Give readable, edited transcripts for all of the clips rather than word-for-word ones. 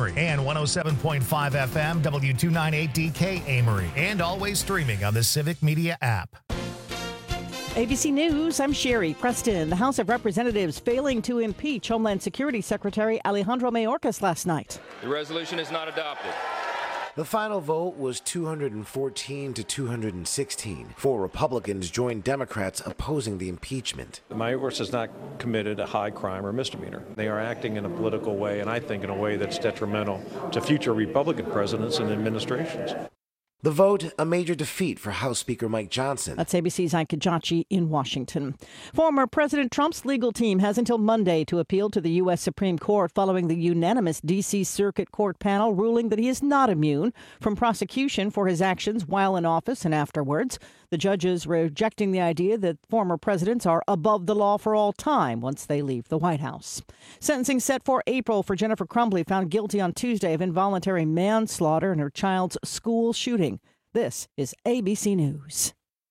Amory, and 107.5 FM W298DK Amory, and always streaming on the Civic Media app. ABC News, I'm Sherry Preston. The House of Representatives failing to impeach Homeland Security Secretary Alejandro Mayorkas last night. The resolution is not adopted. The final vote was 214 to 216. 4 Republicans joined Democrats opposing the impeachment. Mayorkas has not committed a high crime or misdemeanor. They are acting in a political way, and I think in a way that's detrimental to future Republican presidents and administrations. The vote, a major defeat for House Speaker Mike Johnson. That's ABC's Ike Kajachi in Washington. Former President Trump's legal team has until Monday to appeal to the U.S. Supreme Court following the unanimous D.C. Circuit Court panel ruling that he is not immune from prosecution for his actions while in office and afterwards. The judges rejecting the idea that former presidents are above the law for all time once they leave the White House. Sentencing set for April for Jennifer Crumbley, found guilty on Tuesday of involuntary manslaughter in her child's school shooting. This is ABC News.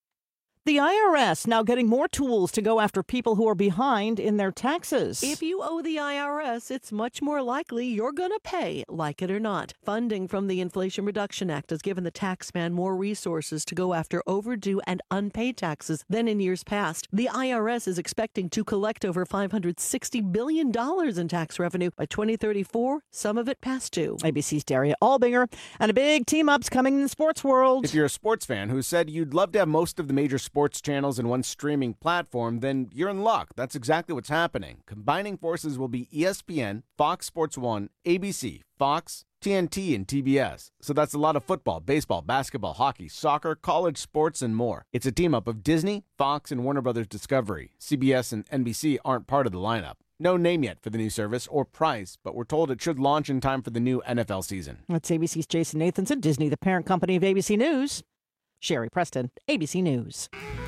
The IRS now getting more tools to go after people who are behind in their taxes. If you owe the IRS, it's much more likely you're going to pay, like it or not. Funding from the Inflation Reduction Act has given the taxman more resources to go after overdue and unpaid taxes than in years past. The IRS is expecting to collect over $560 billion in tax revenue by 2034, some of it past due. ABC's Daria Albinger, and a big team-up's coming in the sports world. If you're a sports fan who said you'd love to have most of the major sports channels in one streaming platform, then you're in luck. That's exactly what's happening. Combining forces will be ESPN, Fox Sports 1, ABC, Fox, TNT, and TBS. So that's a lot of football, baseball, basketball, hockey, soccer, college sports, and more. It's a team-up of Disney, Fox, and Warner Brothers Discovery. CBS and NBC aren't part of the lineup. No name yet for the new service or price, but we're told it should launch in time for the new NFL season. That's ABC's Jason Nathanson. Disney, the parent company of ABC News. Sherry Preston, ABC News.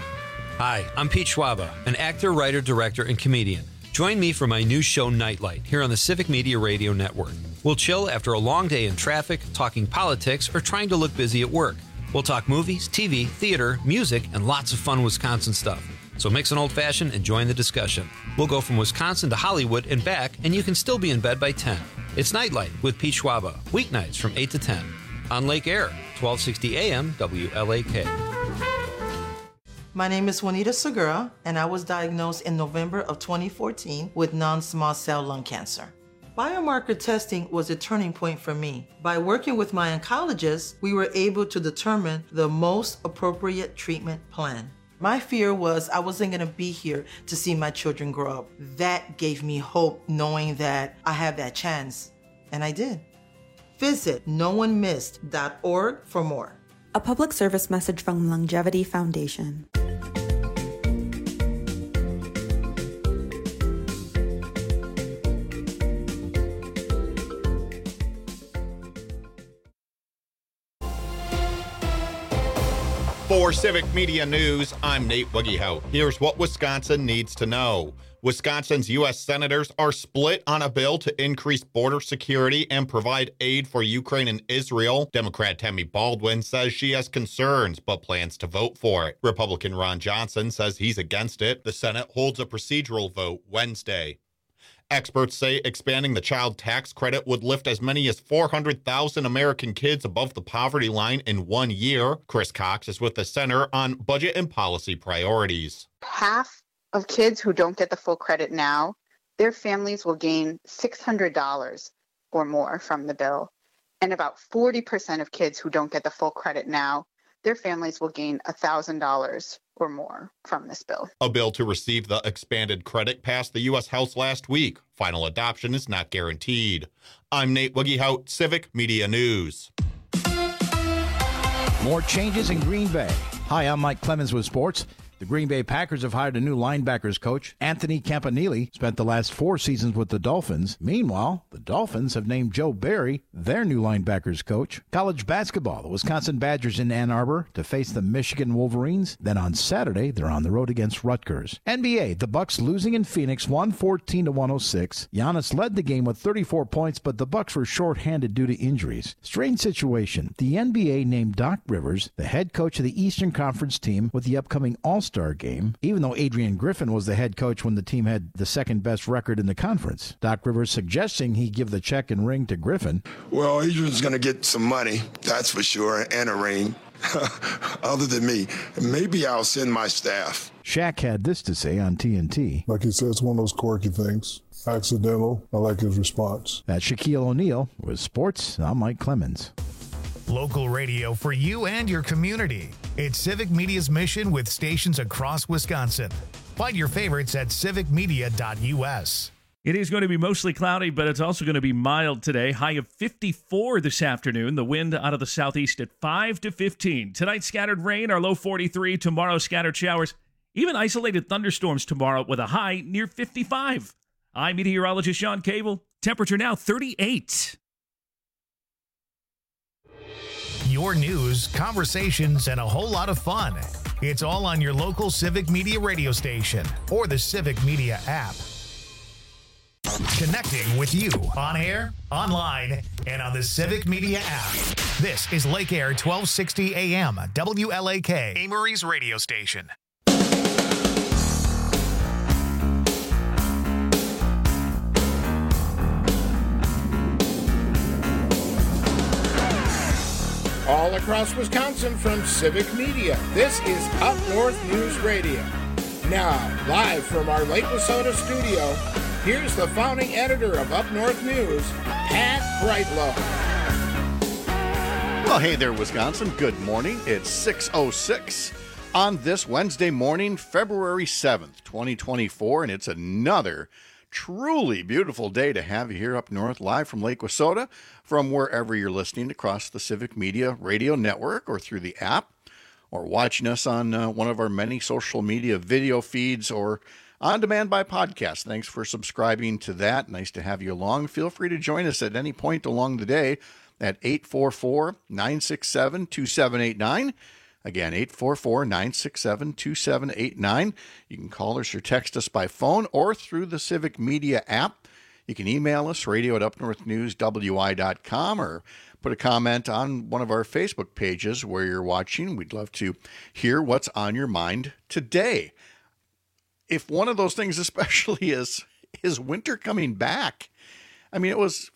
Hi, I'm Pete Schwaba, an actor, writer, director, and comedian. Join me for my new show, Nightlight, here on the Civic Media Radio Network. We'll chill after a long day in traffic, talking politics, or trying to look busy at work. We'll talk movies, TV, theater, music, and lots of fun Wisconsin stuff. So mix an old-fashioned and join the discussion. We'll go from Wisconsin to Hollywood and back, and you can still be in bed by 10. It's Nightlight with Pete Schwaba, weeknights from 8 to 10. On Lake Air, 1260 AM, WLAK. My name is Juanita Segura, and I was diagnosed in November of 2014 with non-small cell lung cancer. Biomarker testing was a turning point for me. By working with my oncologist, we were able to determine the most appropriate treatment plan. My fear was I wasn't going to be here to see my children grow up. That gave me hope, knowing that I have that chance, and I did. Visit noonemissed.org for more. A public service message from Longevity Foundation. For Civic Media News, I'm Nate Wiggyhout. Here's what Wisconsin needs to know. Wisconsin's U.S. senators are split on a bill to increase border security and provide aid for Ukraine and Israel. Democrat Tammy Baldwin says she has concerns, but plans to vote for it. Republican Ron Johnson says he's against it. The Senate holds a procedural vote Wednesday. Experts say expanding the child tax credit would lift as many as 400,000 American kids above the poverty line in 1 year. Chris Cox is with the Center on Budget and Policy Priorities. Half of kids who don't get the full credit now, their families will gain $600 or more from the bill. And about 40% of kids who don't get the full credit now, their families will gain $1,000 or more from this bill. A bill to receive the expanded credit passed the U.S. House last week. Final adoption is not guaranteed. I'm Nate Wiggyhout, Civic Media News. More changes in Green Bay. Hi, I'm Mike Clemens with sports. The Green Bay Packers have hired a new linebackers coach. Anthony Campanile spent the last 4 seasons with the Dolphins. Meanwhile, the Dolphins have named Joe Barry their new linebackers coach. College basketball, the Wisconsin Badgers in Ann Arbor to face the Michigan Wolverines. Then on Saturday, they're on the road against Rutgers. NBA, the Bucks losing in Phoenix 114-106. Giannis led the game with 34 points, but the Bucks were shorthanded due to injuries. Strange situation. The NBA named Doc Rivers the head coach of the Eastern Conference team with the upcoming All All-Star game, even though Adrian Griffin was the head coach when the team had the second-best record in the conference. Doc Rivers suggesting he give the check and ring to Griffin. Well, Adrian's going to get some money, that's for sure, and a ring. Other than me, maybe I'll send my staff. Shaq had this to say on TNT. Like he said, it's one of those quirky things. Accidental. I like his response. That's Shaquille O'Neal with sports. I'm Mike Clemens. Local radio for you and your community. It's Civic Media's mission with stations across Wisconsin. Find your favorites at civicmedia.us. It is going to be mostly cloudy, but it's also going to be mild today. High of 54 this afternoon. The wind out of the southeast at 5 to 15. Tonight, scattered rain, our low 43. Tomorrow, scattered showers. Even isolated thunderstorms tomorrow with a high near 55. I'm meteorologist Sean Cable. Temperature now 38. Your news, conversations, and a whole lot of fun. It's all on your local Civic Media radio station or the Civic Media app. Connecting with you on air, online, and on the Civic Media app. This is Lake Air 1260 AM, WLAK, Amory's radio station. All across Wisconsin from Civic Media, this is Up North News Radio. Now, live from our Lake Wissota studio, here's the founding editor of Up North News, Pat Brightlow. Well, hey there, Wisconsin. Good morning. It's 6:06 on this Wednesday morning, February 7th, 2024, and it's another truly beautiful day to have you here up north, live from Lake Wissota, from wherever you're listening across the Civic Media radio network or through the app, or watching us on one of our many social media video feeds or on demand by podcast. Thanks for subscribing to that. Nice to have you along. Feel free to join us at any point along the day at 844-967-2789. Again, 844-967-2789. You can call us or text us by phone or through the Civic Media app. You can email us, radio@upnorthnewswi.com, or put a comment on one of our Facebook pages where you're watching. We'd love to hear what's on your mind today. If one of those things especially is winter coming back. I mean, it was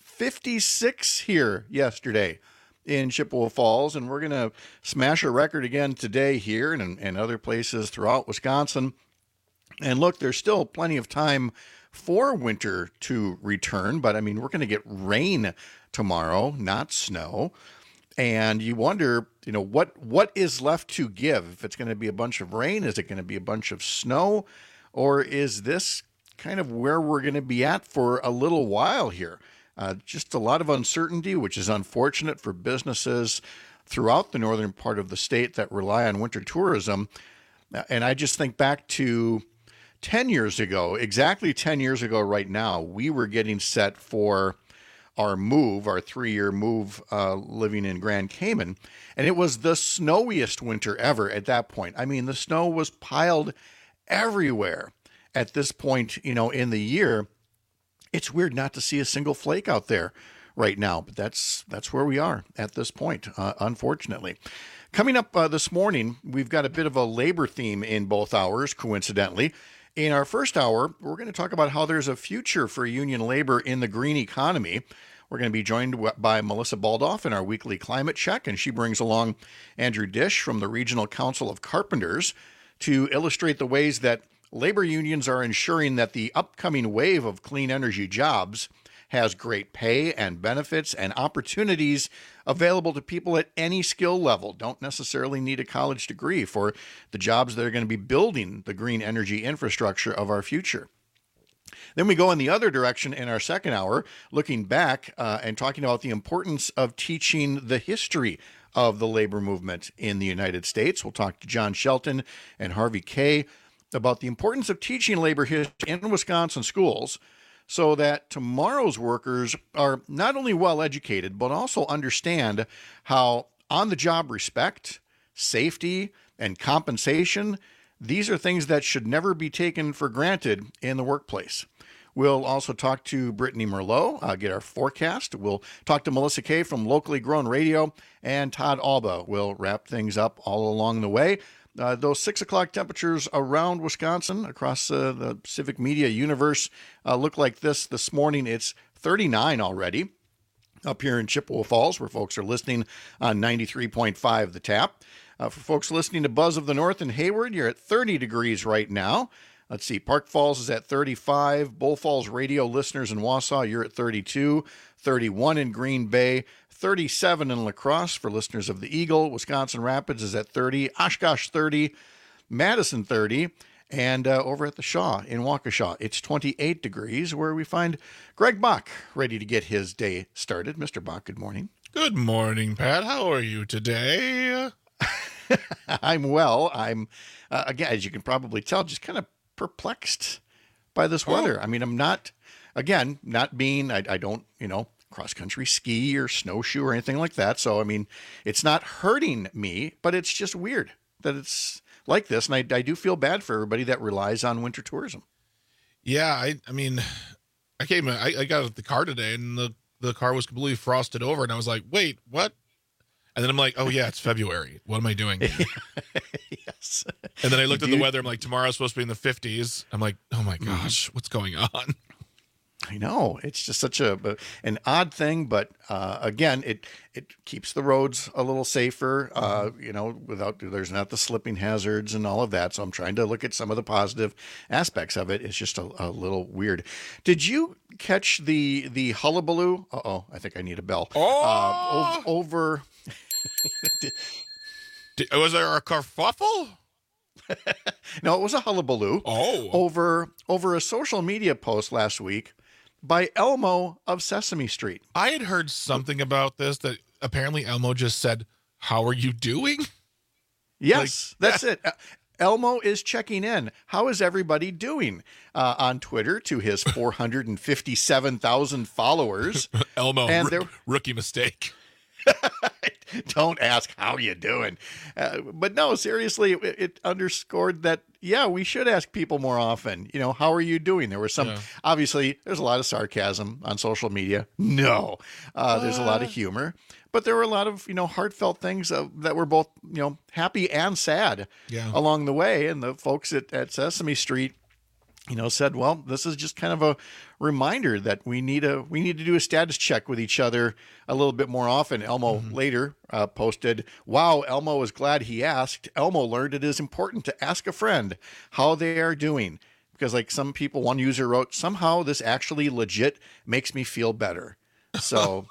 56 here yesterday in Chippewa Falls, and we're going to smash a record again today here and other places throughout Wisconsin. And look, there's still plenty of time for winter to return, but I mean, we're going to get rain tomorrow, not snow. And you wonder, what is left to give? If it's going to be a bunch of rain, is it going to be a bunch of snow, or is this kind of where we're going to be at for a little while here? Just a lot of uncertainty, which is unfortunate for businesses throughout the northern part of the state that rely on winter tourism. And I just think back to 10 years ago, exactly 10 years ago right now, we were getting set for our 3-year move living in Grand Cayman. And it was the snowiest winter ever at that point. I mean, the snow was piled everywhere at this point, in the year. It's weird not to see a single flake out there right now, but that's where we are at this point, unfortunately. Coming up this morning, we've got a bit of a labor theme in both hours, coincidentally. In our first hour, we're going to talk about how there's a future for union labor in the green economy. We're going to be joined by Melissa Baldoff in our weekly climate check, and she brings along Andrew Dish from the Regional Council of Carpenters to illustrate the ways that labor unions are ensuring that the upcoming wave of clean energy jobs has great pay and benefits and opportunities available to people at any skill level. Don't necessarily need a college degree for the jobs that are going to be building the green energy infrastructure of our future. Then we go in the other direction in our second hour, looking back and talking about the importance of teaching the history of the labor movement in the United States. We'll talk to John Shelton and Harvey Kay about the importance of teaching labor history in Wisconsin schools so that tomorrow's workers are not only well educated, but also understand how on-the-job respect, safety, and compensation, these are things that should never be taken for granted in the workplace. We'll also talk to Brittany Merlot, get our forecast. We'll talk to Melissa Kay from Locally Grown Radio, and Todd Alba will wrap things up all along the way. Those 6 o'clock temperatures around Wisconsin across the Civic Media universe look like this morning. It's 39 already up here in Chippewa Falls, where folks are listening on 93.5 The Tap. For folks listening to Buzz of the North in Hayward, you're at 30 degrees right now. Let's see, Park Falls is at 35. Bull Falls Radio listeners in Wausau, you're at 32. 31 in Green Bay. 37 in La Crosse for listeners of the Eagle. Wisconsin Rapids is at 30. Oshkosh 30. Madison 30. And over at the Shaw in Waukesha, it's 28 degrees, where we find Greg Bach ready to get his day started. Mr. Bach, good morning. Good morning, Pat. How are you today? I'm well. I'm, again, as you can probably tell, just kind of perplexed by this weather. I mean, I'm not, again, not being, I don't, cross-country ski or snowshoe or anything like that. So, I mean, it's not hurting me, but it's just weird that it's like this. And I do feel bad for everybody that relies on winter tourism. Yeah, I mean, I got out the car today and the car was completely frosted over. And I was like, wait, what? And then I'm like, oh, yeah, it's February. What am I doing here? Yes. And then I looked at the weather. I'm like, tomorrow's supposed to be in the 50s. I'm like, oh, my gosh, what's going on? I know. It's just such an odd thing. But, again, it keeps the roads a little safer, without there's not the slipping hazards and all of that. So I'm trying to look at some of the positive aspects of it. It's just a little weird. Did you catch the hullabaloo? Uh-oh, I think I need a bell. Oh! Over... Was there a kerfuffle? No, it was a hullabaloo. Oh. Over a social media post last week by Elmo of Sesame Street. I had heard something about this, that apparently Elmo just said, "How are you doing?" Yes, that's it. Elmo is checking in. How is everybody doing on Twitter to his 457,000 followers? Elmo, rookie mistake. Don't ask how you doing. But no, seriously, it underscored that, yeah, we should ask people more often, how are you doing? There was obviously, there's a lot of sarcasm on social media. No, there's a lot of humor, but there were a lot of, heartfelt things that were both, happy and sad along the way. And the folks at Sesame Street, said, well, this is just kind of a reminder that we need to do a status check with each other a little bit more often. Elmo later posted, wow, Elmo is glad he asked. Elmo learned it is important to ask a friend how they are doing. Because like some people, one user wrote, somehow this actually legit makes me feel better. So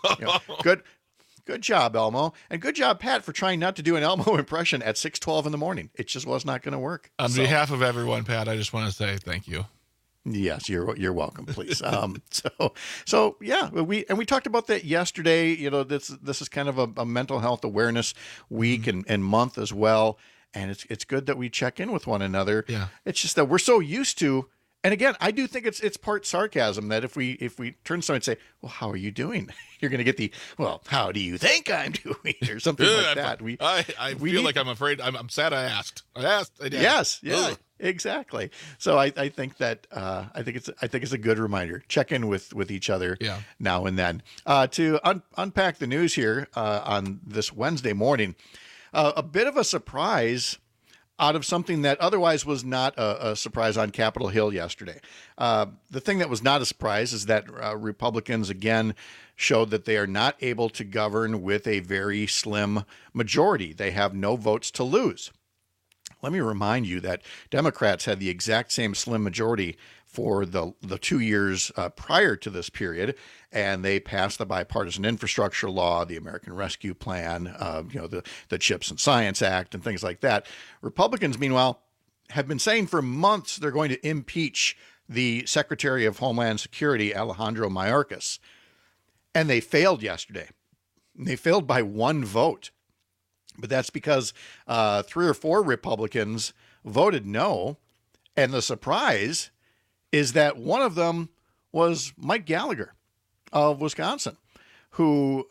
good job, Elmo. And good job, Pat, for trying not to do an Elmo impression at 6:12 in the morning. It just was not going to work. On behalf of everyone, Pat, I just want to say thank you. Yes, you're welcome, please. So yeah, we talked about that yesterday. This is kind of a mental health awareness week and month as well. And it's good that we check in with one another. Yeah. It's just that we're so used to. And again, I do think it's part sarcasm that if we turn to someone and say, well, how are you doing? You're going to get well, how do you think I'm doing? Or something like that. I feel like I'm afraid. I'm sad I asked. I did. Yes. Yeah, exactly. So I think that, I think it's a good reminder. Check in with each other now and then. To unpack the news here on this Wednesday morning, a bit of a surprise out of something that otherwise was not a surprise on Capitol Hill yesterday. The thing that was not a surprise is that Republicans again showed that they are not able to govern with a very slim majority. They have no votes to lose. Let me remind you that Democrats had the exact same slim majority for the 2 years prior to this period, and they passed the bipartisan infrastructure law, the American Rescue Plan, the CHIPS and Science Act, and things like that. Republicans, meanwhile, have been saying for months they're going to impeach the Secretary of Homeland Security, Alejandro Mayorkas, and they failed yesterday. They failed by one vote. But that's because 3 or 4 Republicans voted no. And the surprise is that one of them was Mike Gallagher of Wisconsin, who,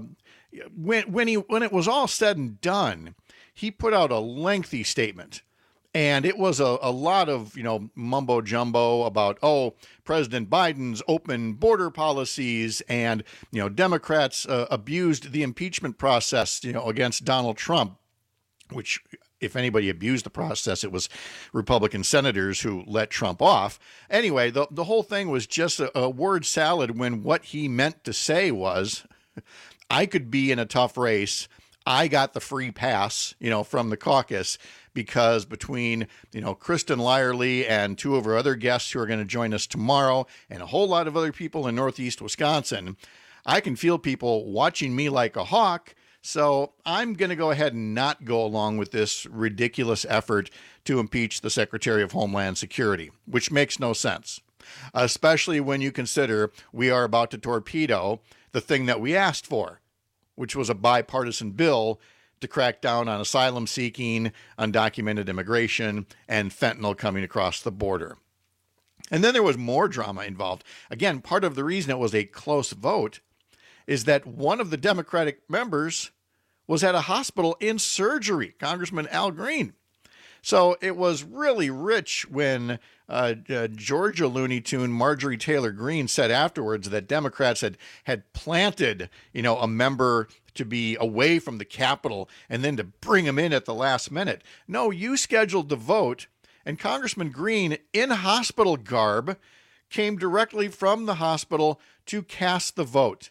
when it was all said and done, he put out a lengthy statement. And it was a lot of, mumbo jumbo about, President Biden's open border policies and, Democrats abused the impeachment process, against Donald Trump, which if anybody abused the process, it was Republican senators who let Trump off. Anyway, the whole thing was just a word salad when what he meant to say was, I could be in a tough race. I got the free pass, from the caucus because between, Kristen Lyerly and two of our other guests who are going to join us tomorrow and a whole lot of other people in Northeast Wisconsin, I can feel people watching me like a hawk. So I'm going to go ahead and not go along with this ridiculous effort to impeach the Secretary of Homeland Security, which makes no sense, especially when you consider we are about to torpedo the thing that we asked for, which was a bipartisan bill to crack down on asylum seeking, undocumented immigration, and fentanyl coming across the border. And then there was more drama involved. Again, part of the reason it was a close vote is that one of the Democratic members was at a hospital in surgery, Congressman Al Green. So it was really rich when Georgia Looney Tune Marjorie Taylor Greene said afterwards that Democrats had planted, a member to be away from the Capitol and then to bring him in at the last minute. No, you scheduled the vote, and Congressman Green, in hospital garb, came directly from the hospital to cast the vote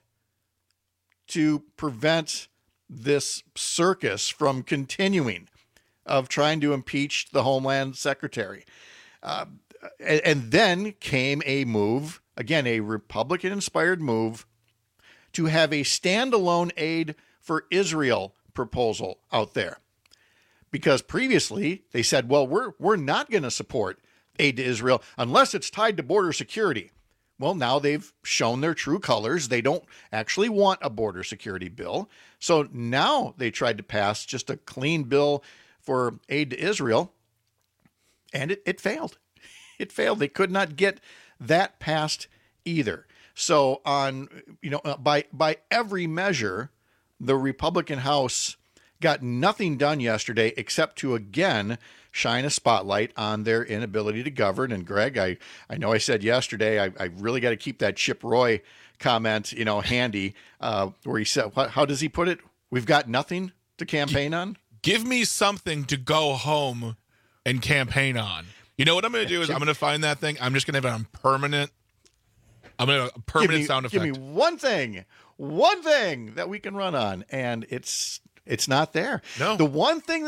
to prevent this circus from continuing of trying to impeach the Homeland Secretary. And then came a move, again, a Republican-inspired move, to have a standalone aid for Israel proposal out there. Because previously they said, well, we're not going to support aid to Israel unless it's tied to border security. Well, now they've shown their true colors. They don't actually want a border security bill. So now they tried to pass just a clean bill for aid to Israel, and it failed. It failed. They could not get that passed either. So by every measure, the Republican House got nothing done yesterday except to again shine a spotlight on their inability to govern. And Greg, I know I said yesterday, I really got to keep that Chip Roy comment, handy, where he said, how does he put it? We've got nothing to campaign on. Give me something to go home and campaign on. You know what I'm going to do is I'm going to find that thing. I'm just going to have it on permanent. I'm going to permanent sound effect. Give me one thing that we can run on, and it's not there. No. The one thing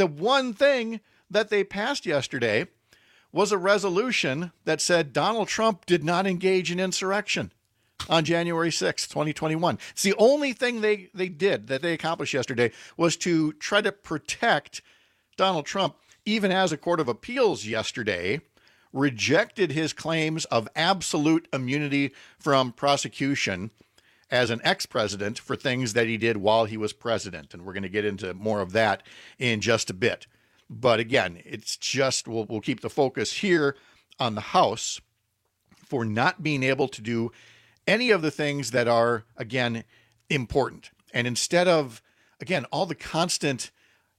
that they passed yesterday was a resolution that said Donald Trump did not engage in insurrection on January 6th, 2021. It's the only thing they did that they accomplished yesterday was to try to protect Donald Trump, even as a court of appeals yesterday rejected his claims of absolute immunity from prosecution as an ex-president for things that he did while he was president. And we're going to get into more of that in just a bit. But again, it's just, we'll keep the focus here on the House for not being able to do any of the things that are, again, important. And instead of, again, all the constant,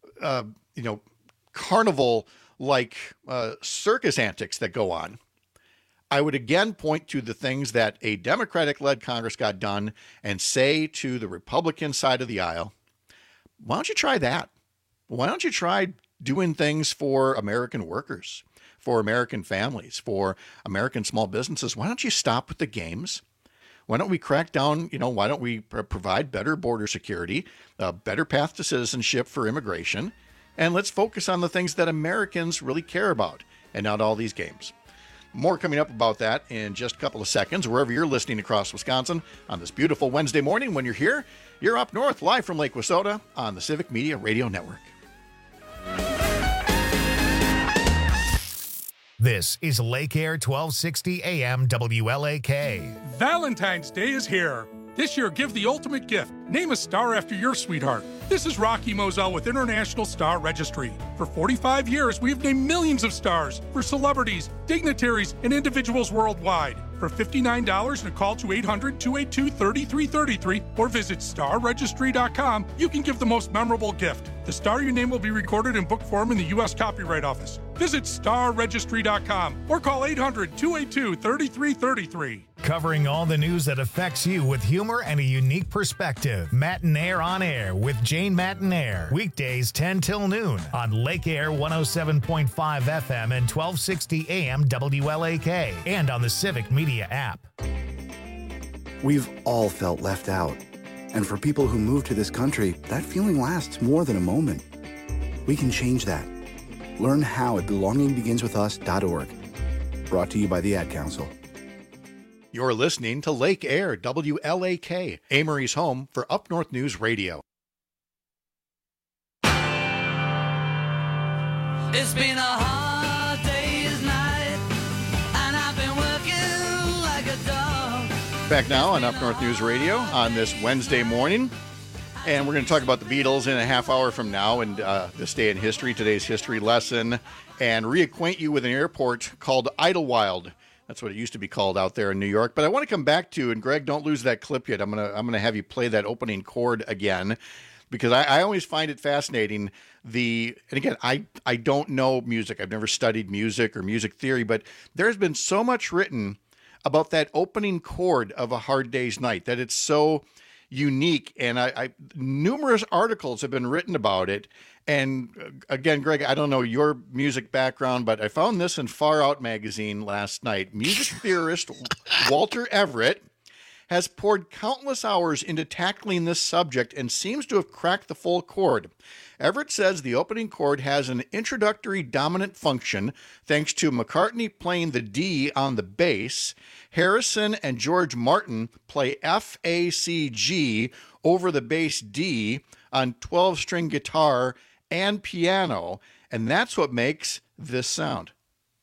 carnival-like circus antics that go on, I would again point to the things that a Democratic-led Congress got done and say to the Republican side of the aisle, why don't you try that? Why don't you try doing things for American workers, for American families, for American small businesses? Why don't you stop with the games? Why don't we crack down, why don't we provide better border security, a better path to citizenship for immigration, and let's focus on the things that Americans really care about and not all these games. More coming up about that in just a couple of seconds, wherever you're listening across Wisconsin on this beautiful Wednesday morning. When you're here, you're up north, live from Lake Wissota on the Civic Media Radio Network. This is Lake Air 1260 AM WLAK. Valentine's Day is here. This year, give the ultimate gift. Name a star after your sweetheart. This is Rocky Moselle with International Star Registry. For 45 years, we've named millions of stars for celebrities, dignitaries, and individuals worldwide. For $59 and a call to 800-282-3333 or visit starregistry.com, you can give the most memorable gift. The star your name will be recorded in book form in the U.S. Copyright Office. Visit starregistry.com or call 800-282-3333. Covering all the news that affects you with humor and a unique perspective. Matinaire on Air with Jane Matinaire. Weekdays 10 till noon on Lake Air 107.5 FM and 1260 AM WLAK. And on the Civic Media app. We've all felt left out. And for people who move to this country, that feeling lasts more than a moment. We can change that. Learn how at belongingbeginswithus.org. Brought to you by the Ad Council. You're listening to Lake Air, WLAK, Amory's home for Up North News Radio. It's been a hard day's night, and I've been working like a dog. Back now on Up North News Radio on this Wednesday morning. And we're going to talk about the Beatles in a half hour from now and this day in history, today's history lesson, and reacquaint you with an airport called Idlewild. That's what it used to be called out there in New York. But I want to come back to, and Greg, don't lose that clip yet. I'm gonna have you play that opening chord again, because I always find it fascinating. And again, I don't know music. I've never studied music or music theory, but there's been so much written about that opening chord of A Hard Day's Night that it's so unique, and numerous articles have been written about it. And again, Greg, I don't know your music background, but I found this in Far Out magazine last night. Music theorist Walter Everett has poured countless hours into tackling this subject and seems to have cracked the full chord. Everett says the opening chord has an introductory dominant function thanks to McCartney playing the D on the bass. Harrison and George Martin play F, A, C, G over the bass D on 12-string guitar and piano, and that's what makes this sound.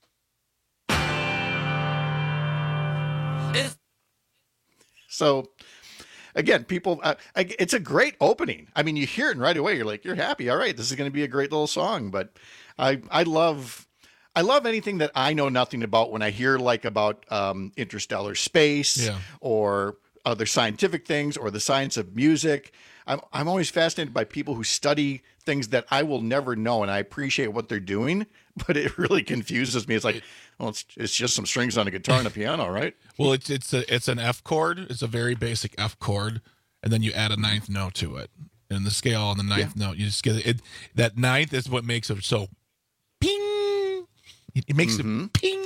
So, again, people, it's a great opening. I mean, you hear it and right away you're happy. All right, this is going to be a great little song. But I love anything that I know nothing about when I hear about interstellar space or other scientific things or the science of music. I'm always fascinated by people who study things that I will never know, and I appreciate what they're doing, but it really confuses me. It's like, well, it's just some strings on a guitar and a piano, right? Well, it's an F chord. It's a very basic F chord, and then you add a ninth note to it. And the scale on the ninth note, you just get it. That ninth is what makes it so ping. It makes it ping.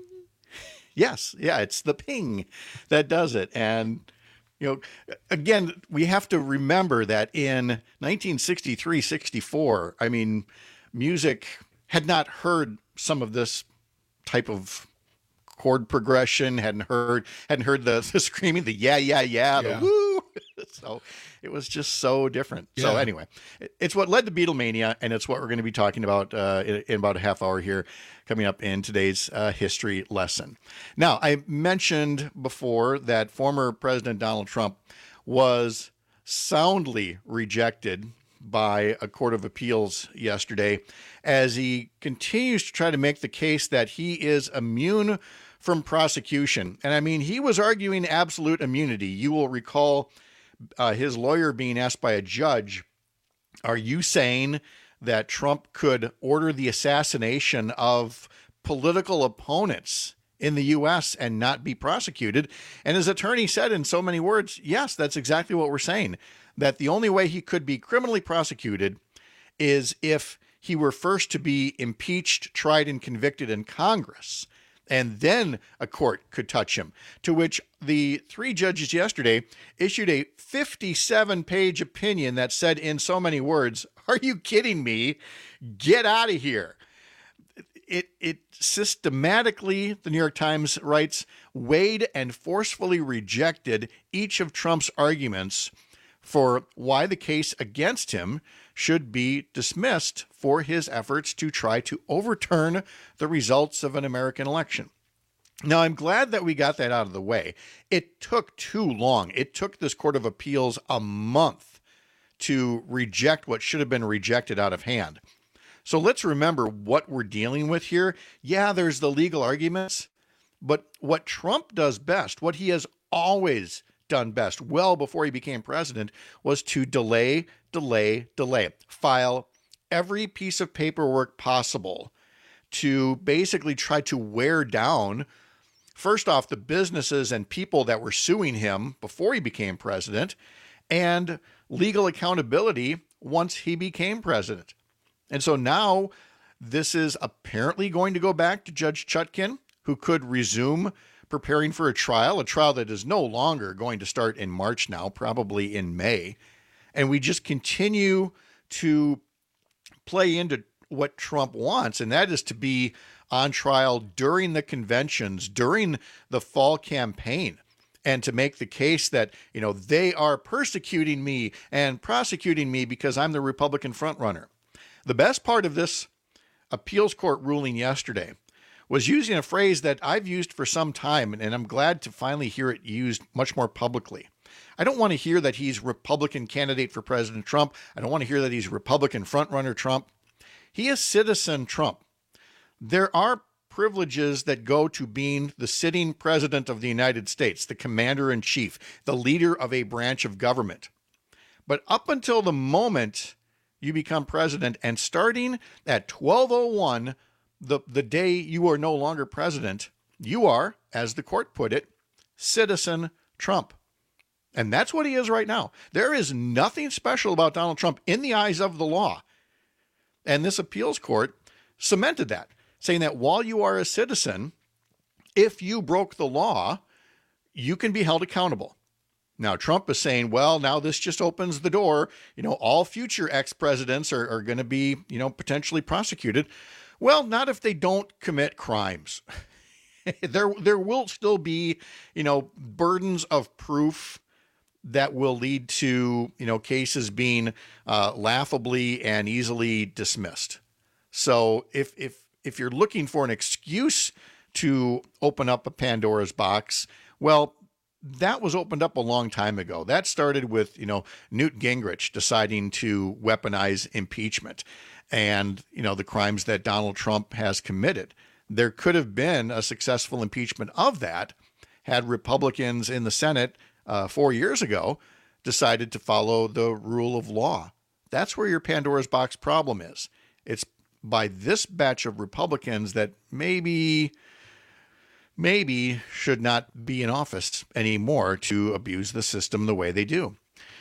Yes, yeah, it's the ping that does it. And again, we have to remember that in 1963-64, I mean, music had not heard some of this type of chord progression, hadn't heard the screaming, the yeah, the woo. So it was just so different. Yeah. So anyway, it's what led to Beatlemania, and it's what we're going to be talking about in about a half hour here, coming up in today's history lesson. Now, I mentioned before that former President Donald Trump was soundly rejected by a court of appeals yesterday as he continues to try to make the case that he is immune from prosecution. And I mean, he was arguing absolute immunity. You will recall his lawyer being asked by a judge, are you saying that Trump could order the assassination of political opponents in the U.S. and not be prosecuted? And his attorney said in so many words, yes, that's exactly what we're saying, that the only way he could be criminally prosecuted is if he were first to be impeached, tried, and convicted in Congress, and then a court could touch him. To which the three judges yesterday issued a 57-page opinion that said in so many words, are you kidding me? Get out of here. It systematically, the New York Times writes, weighed and forcefully rejected each of Trump's arguments for why the case against him should be dismissed for his efforts to try to overturn the results of an American election. Now, I'm glad that we got that out of the way. It took too long. It took this Court of Appeals a month to reject what should have been rejected out of hand. So let's remember what we're dealing with here. Yeah, there's the legal arguments, but what Trump does best, what he has always done best, well before he became president, was to delay, file every piece of paperwork possible to basically try to wear down first off, the businesses and people that were suing him before he became president, and legal accountability once he became president. And so now this is apparently going to go back to Judge Chutkan, who could resume preparing for a trial that is no longer going to start in March now, probably in May. And we just continue to play into what Trump wants, and that is to be on trial during the conventions, during the fall campaign, and to make the case that, they are persecuting me and prosecuting me because I'm the Republican frontrunner. The best part of this appeals court ruling yesterday was using a phrase that I've used for some time, and I'm glad to finally hear it used much more publicly. I don't want to hear that he's Republican candidate for President Trump. I don't want to hear that he's Republican frontrunner Trump. He is citizen Trump. There are privileges that go to being the sitting president of the United States, the commander-in-chief, the leader of a branch of government. But up until the moment you become president, and starting at 12:01, the day you are no longer president, you are, as the court put it, citizen Trump. And that's what he is right now. There is nothing special about Donald Trump in the eyes of the law. And this appeals court cemented that, saying that while you are a citizen, if you broke the law, you can be held accountable. Now, Trump is saying, well, now this just opens the door. All future ex-presidents are going to be, potentially prosecuted. Well, not if they don't commit crimes. There will still be, burdens of proof that will lead to, cases being laughably and easily dismissed. So if you're looking for an excuse to open up a Pandora's box, well, that was opened up a long time ago. That started with, Newt Gingrich deciding to weaponize impeachment and, the crimes that Donald Trump has committed. There could have been a successful impeachment of that had Republicans in the Senate 4 years ago decided to follow the rule of law. That's where your Pandora's box problem is. It's by this batch of Republicans that maybe should not be in office anymore to abuse the system the way they do.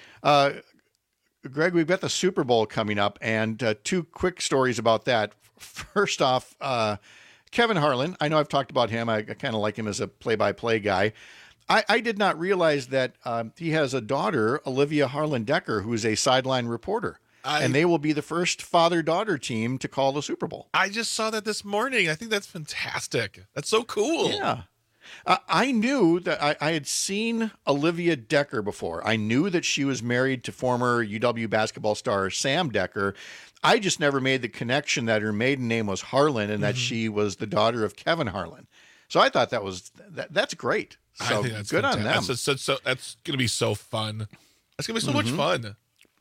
Greg, we've got the Super Bowl coming up, and two quick stories about that. First off, Kevin Harlan. I know I've talked about him. I kind of like him as a play-by-play guy. I did not realize that he has a daughter, Olivia Harlan Decker, who is a sideline reporter. And they will be the first father-daughter team to call the Super Bowl. I just saw that this morning. I think that's fantastic. That's so cool. Yeah. I knew that I had seen Olivia Decker before. I knew that she was married to former UW basketball star Sam Decker. I just never made the connection that her maiden name was Harlan and that she was the daughter of Kevin Harlan. So I thought that's great. So I think that's good fantastic. on them. So that's going to be so fun. That's going to be so much fun.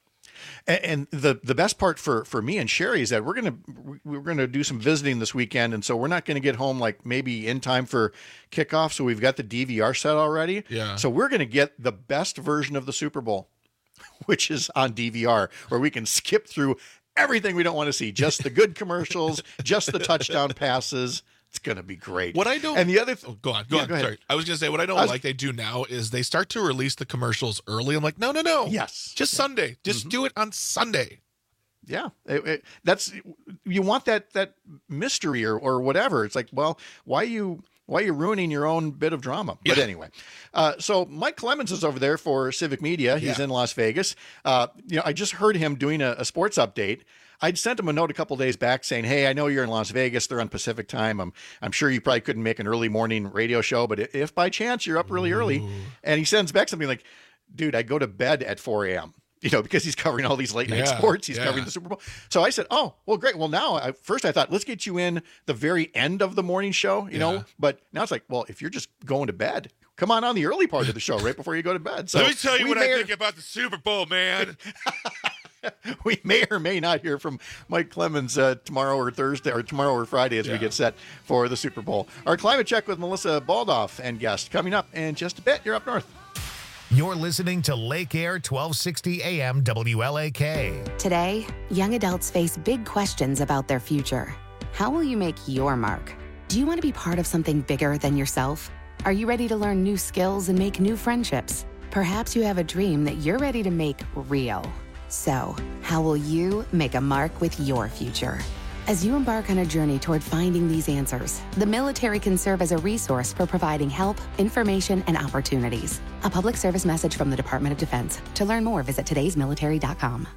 And the best part for me and Sherry is that we're gonna do some visiting this weekend, and so we're not gonna get home like maybe in time for kickoff. So we've got the DVR set already. Yeah. So we're gonna get the best version of the Super Bowl, which is on DVR, where we can skip through everything we don't want to see, just the good commercials, just the touchdown passes. It's going to be great. What I don't, and the other, go on. Go ahead. Sorry, I was going to say what I don't like they do now is they start to release the commercials early. I'm like, no. Yes, just Sunday. Just do it on Sunday. Yeah, that's you want that mystery or whatever. It's like, well, why are you ruining your own bit of drama? But anyway, so Mike Clemens is over there for Civic Media. He's in Las Vegas. I just heard him doing a sports update. I'd sent him a note a couple days back saying, hey, I know you're in Las Vegas. They're on Pacific time. I'm sure you probably couldn't make an early morning radio show, but if by chance you're up really early, and he sends back something like, dude, I go to bed at 4 a.m., because he's covering all these late night sports. He's covering the Super Bowl. So I said, oh, well, great. Well, now first I thought, let's get you in the very end of the morning show, but now it's like, well, if you're just going to bed, come on the early part of the show right before you go to bed. So let me tell you what I think about the Super Bowl, man. We may or may not hear from Mike Clemens tomorrow or Thursday or tomorrow or Friday as we get set for the Super Bowl. Our climate check with Melissa Baldoff and guest coming up in just a bit. You're up north. You're listening to Lake Air 1260 AM WLAK. Today, young adults face big questions about their future. How will you make your mark? Do you want to be part of something bigger than yourself? Are you ready to learn new skills and make new friendships? Perhaps you have a dream that you're ready to make real. So, how will you make a mark with your future? As you embark on a journey toward finding these answers, the military can serve as a resource for providing help, information, and opportunities. A public service message from the Department of Defense. To learn more, visit todaysmilitary.com.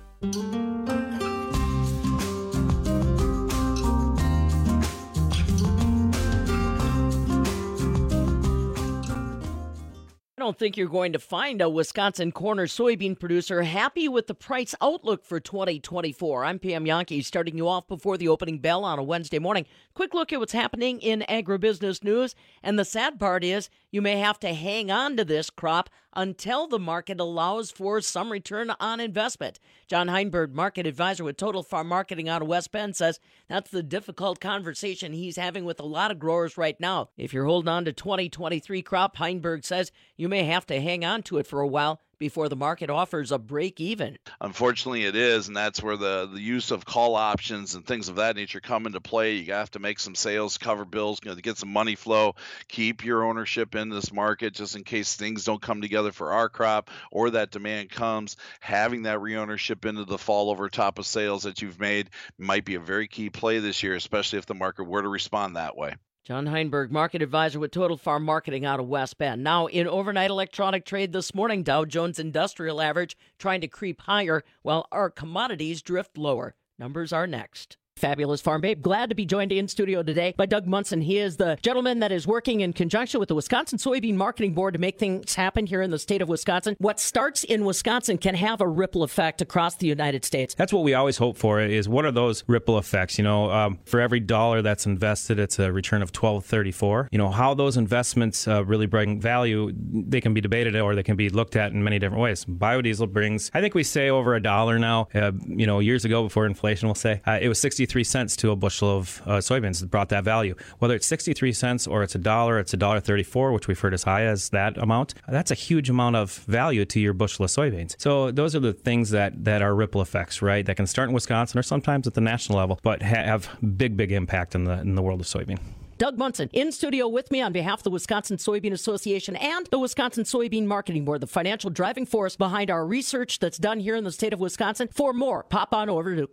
I don't think you're going to find a Wisconsin corn or soybean producer happy with the price outlook for 2024. I'm Pam Yankee, starting you off before the opening bell on a Wednesday morning. Quick look at what's happening in agribusiness news. And the sad part is you may have to hang on to this crop until the market allows for some return on investment. John Heinberg, market advisor with Total Farm Marketing out of West Bend, says that's the difficult conversation he's having with a lot of growers right now. If you're holding on to 2023 crop, Heinberg says you may have to hang on to it for a while before the market offers a break even. Unfortunately, it is, and that's where the use of call options and things of that nature come into play. You have to make some sales, cover bills, to get some money flow, keep your ownership in this market just in case things don't come together for our crop or that demand comes. Having that re-ownership into the fall over top of sales that you've made might be a very key play this year, especially if the market were to respond that way. John Heinberg, market advisor with Total Farm Marketing out of West Bend. Now, in overnight electronic trade this morning, Dow Jones Industrial Average trying to creep higher while our commodities drift lower. Numbers are next. Fabulous Farm Babe. Glad to be joined in studio today by Doug Munson. He is the gentleman that is working in conjunction with the Wisconsin Soybean Marketing Board to make things happen here in the state of Wisconsin. What starts in Wisconsin can have a ripple effect across the United States. That's what we always hope for, is what are those ripple effects? For every dollar that's invested, it's a return of $12.34. How those investments really bring value, they can be debated or they can be looked at in many different ways. Biodiesel brings, I think we say over $1 now. Years ago before inflation, we'll say, it was 63 cents to a bushel of soybeans that brought that value. Whether it's 63 cents or it's $1, it's $1.34, which we've heard as high as that amount. That's a huge amount of value to your bushel of soybeans. So those are the things that are ripple effects, right? That can start in Wisconsin or sometimes at the national level, but have big impact in the world of soybean. Doug Munson in studio with me on behalf of the Wisconsin Soybean Association and the Wisconsin Soybean Marketing Board, the financial driving force behind our research that's done here in the state of Wisconsin. For more, pop on over to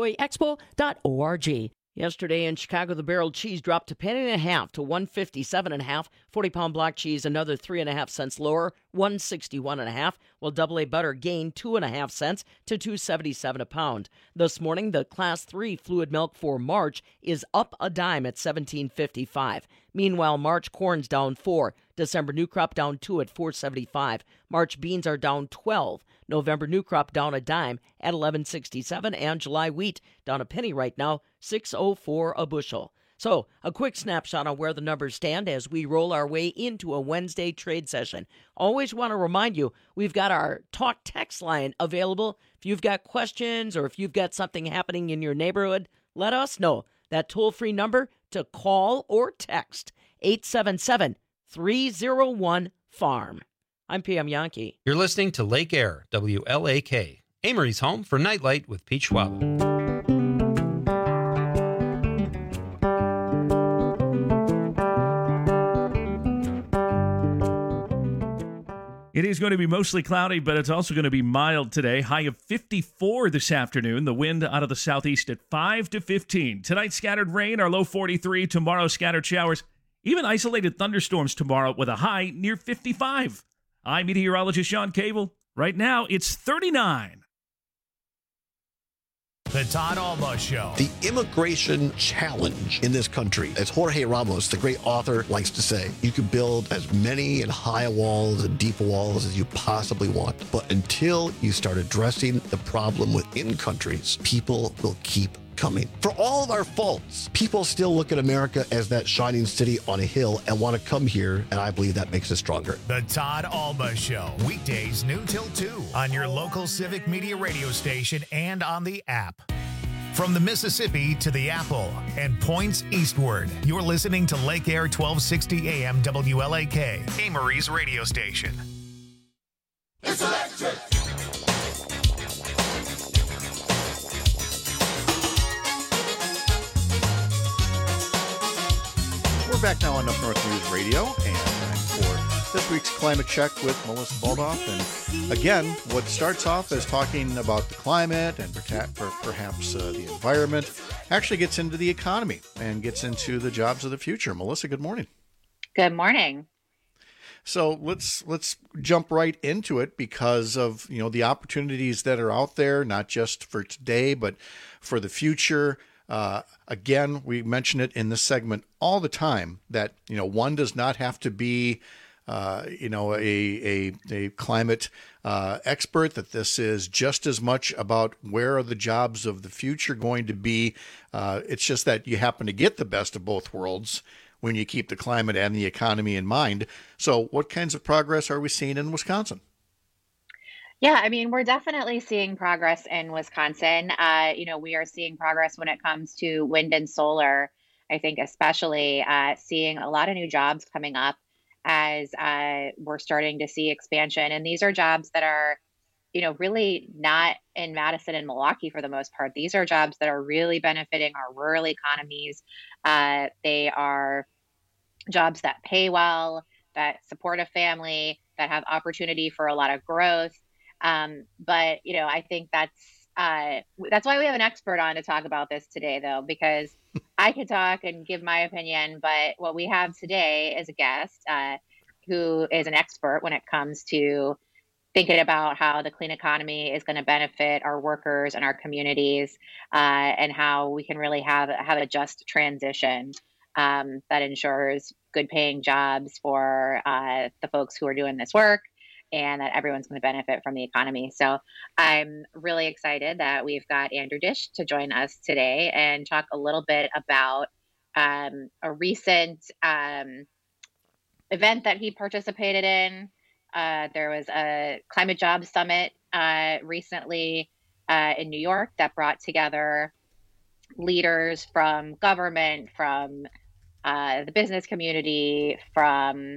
cornsoyexpo.org. Yesterday in Chicago, the barrel cheese dropped $0.015 to $1.57.5. 40-pound block cheese, another 3.5 cents lower, $1.61.5. While AA butter gained 2.5 cents to $2.77 a pound. This morning, the Class 3 fluid milk for March is up a dime at $17.55. Meanwhile, March corn's down 4. December new crop down 2 at $4.75. March beans are down 12. November new crop down a dime at $11.67, and July wheat down a penny right now, $6.04 a bushel. So, a quick snapshot on where the numbers stand as we roll our way into a Wednesday trade session. Always want to remind you, we've got our talk text line available. If you've got questions or if you've got something happening in your neighborhood, let us know. That toll-free number to call or text, 877-301-FARM. I'm Pam Yankee. You're listening to Lake Air, WLAK, Amory's home for Nightlight with Pete Schwab. It is going to be mostly cloudy, but it's also going to be mild today. High of 54 this afternoon. The wind out of the southeast at 5 to 15. Tonight, scattered rain, our low 43. Tomorrow, scattered showers. Even isolated thunderstorms tomorrow with a high near 55. I'm meteorologist Sean Cable. Right now, it's 39. The Todd Alba Show. The immigration challenge in this country, as Jorge Ramos, the great author, likes to say, you can build as many and high walls and deep walls as you possibly want. But until you start addressing the problem within countries, people will keep coming. For all of our faults, people still look at America as that shining city on a hill and want to come here, and I believe that makes us stronger. The Todd Alba Show, weekdays noon till 2 on your local Civic Media radio station and on the app. From the Mississippi to the Apple and points eastward, you're listening to Lake Air 1260 AM WLAK, Amory's radio station. It's electric! We're back now on Up North News Radio, and I'm This week's Climate Check with Melissa Baldoff. And again, what starts off as talking about the climate and perhaps the environment actually gets into the economy and gets into the jobs of the future. Melissa, good morning. Good morning. So let's jump right into it because of the opportunities that are out there, not just for today, but for the future. Again, we mention it in this segment all the time that one does not have to be a climate expert, that this is just as much about where are the jobs of the future going to be. It's just that you happen to get the best of both worlds when you keep the climate and the economy in mind. So what kinds of progress are we seeing in Wisconsin? Yeah, I mean, we're definitely seeing progress in Wisconsin. We are seeing progress when it comes to wind and solar. I think especially seeing a lot of new jobs coming up as we're starting to see expansion. And these are jobs that are, really not in Madison and Milwaukee for the most part. These are jobs that are really benefiting our rural economies. They are jobs that pay well, that support a family, that have opportunity for a lot of growth. But I think that's why we have an expert on to talk about this today, though, because I could talk and give my opinion, but what we have today is a guest who is an expert when it comes to thinking about how the clean economy is going to benefit our workers and our communities, and how we can really have a just transition that ensures good paying jobs for the folks who are doing this work, and that everyone's going to benefit from the economy. So I'm really excited that we've got Andrew Dish to join us today and talk a little bit about a recent event that he participated in. There was a Climate Jobs Summit recently in New York that brought together leaders from government, from the business community, from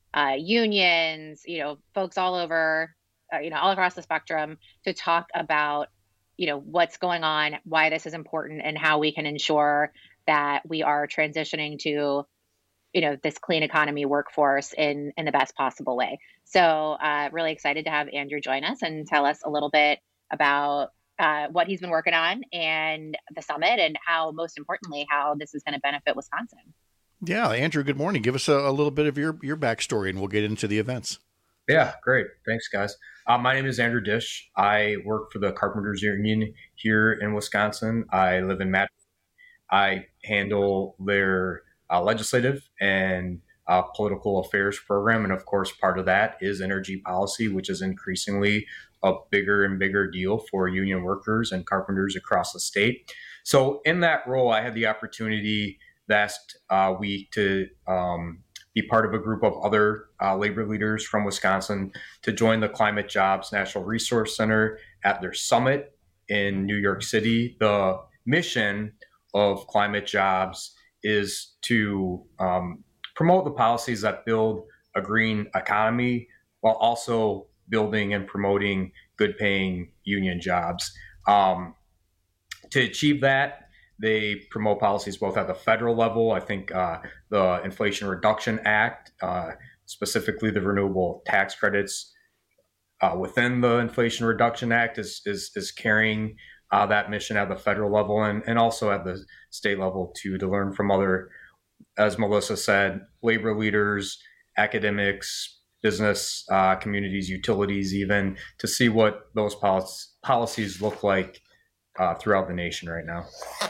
unions, folks all over, all across the spectrum to talk about, what's going on, why this is important, and how we can ensure that we are transitioning to, this clean economy workforce in the best possible way. So really excited to have Andrew join us and tell us a little bit about what he's been working on and the summit, and most importantly, how this is going to benefit Wisconsin. Yeah, Andrew, good morning. Give us a little bit of your backstory, and we'll get into the events. Yeah, great. Thanks, guys. My name is Andrew Dish. I work for the Carpenters Union here in Wisconsin. I live in Madison. I handle their legislative and political affairs program. And of course, part of that is energy policy, which is increasingly a bigger and bigger deal for union workers and carpenters across the state. So in that role, I had the opportunity last week to be part of a group of other labor leaders from Wisconsin to join the Climate Jobs National Resource Center at their summit in New York City. The mission of Climate Jobs is to promote the policies that build a green economy while also building and promoting good paying union jobs. To achieve that, they promote policies both at the federal level. I think the Inflation Reduction Act, specifically the renewable tax credits within the Inflation Reduction Act is carrying that mission at the federal level and also at the state level to learn from other, as Melissa said, labor leaders, academics, business communities, utilities, even to see what those policies look like throughout the nation right now.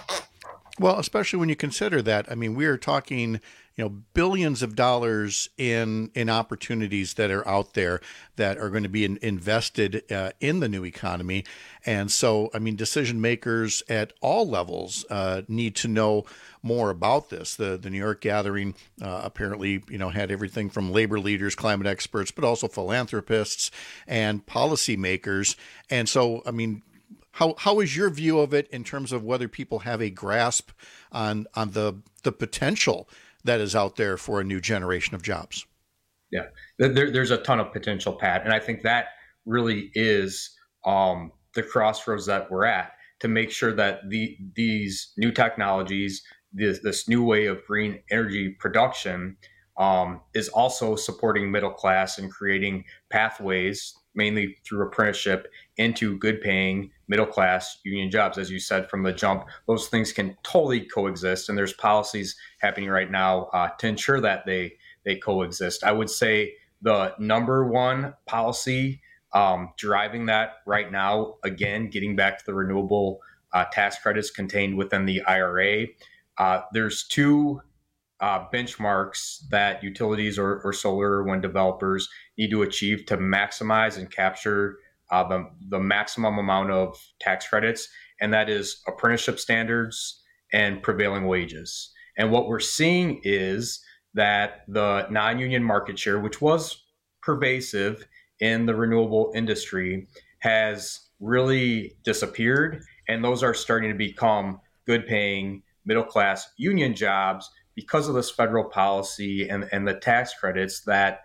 Well, especially when you consider that, I mean, we are talking, billions of dollars in opportunities that are out there that are going to be invested in the new economy. And so, I mean, decision makers at all levels need to know more about this. The New York gathering apparently, had everything from labor leaders, climate experts, but also philanthropists and policymakers. And so, I mean, How is your view of it in terms of whether people have a grasp on the potential that is out there for a new generation of jobs? Yeah, there's a ton of potential, Pat. And I think that really is the crossroads that we're at to make sure that these new technologies, this new way of green energy production is also supporting middle class and creating pathways, mainly through apprenticeship, into good paying middle class union jobs. As you said from the jump, those things can totally coexist. And there's policies happening right now to ensure that they coexist. I would say the number one policy driving that right now, again, getting back to the renewable tax credits contained within the IRA, there's two benchmarks that utilities or solar wind developers need to achieve to maximize and capture the maximum amount of tax credits, and that is apprenticeship standards and prevailing wages. And what we're seeing is that the non-union market share, which was pervasive in the renewable industry, has really disappeared, and those are starting to become good paying middle class union jobs because of this federal policy and the tax credits that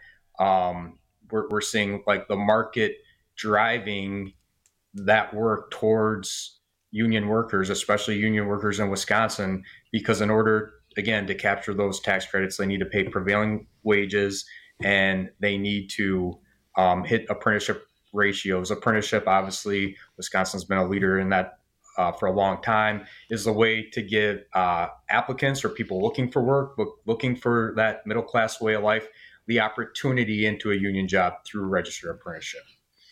we're seeing, like the market driving that work towards union workers, especially union workers in Wisconsin, because in order, again, to capture those tax credits, they need to pay prevailing wages and they need to hit apprenticeship ratios. Apprenticeship, obviously, Wisconsin's been a leader in that for a long time, is the way to give applicants or people looking for work, looking for that middle class way of life, the opportunity into a union job through registered apprenticeship.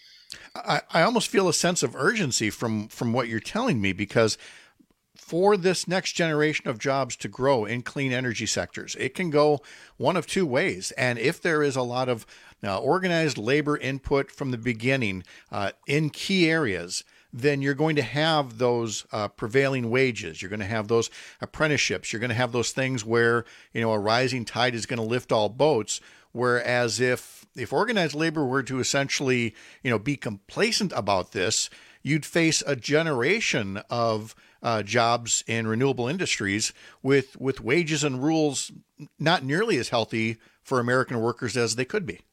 I almost feel a sense of urgency from what you're telling me, because for this next generation of jobs to grow in clean energy sectors, it can go one of two ways. And if there is a lot of organized labor input from the beginning in key areas, then you're going to have those prevailing wages. You're going to have those apprenticeships. You're going to have those things where, a rising tide is going to lift all boats. Whereas if organized labor were to essentially, be complacent about this, you'd face a generation of jobs in renewable industries with wages and rules not nearly as healthy for American workers as they could be.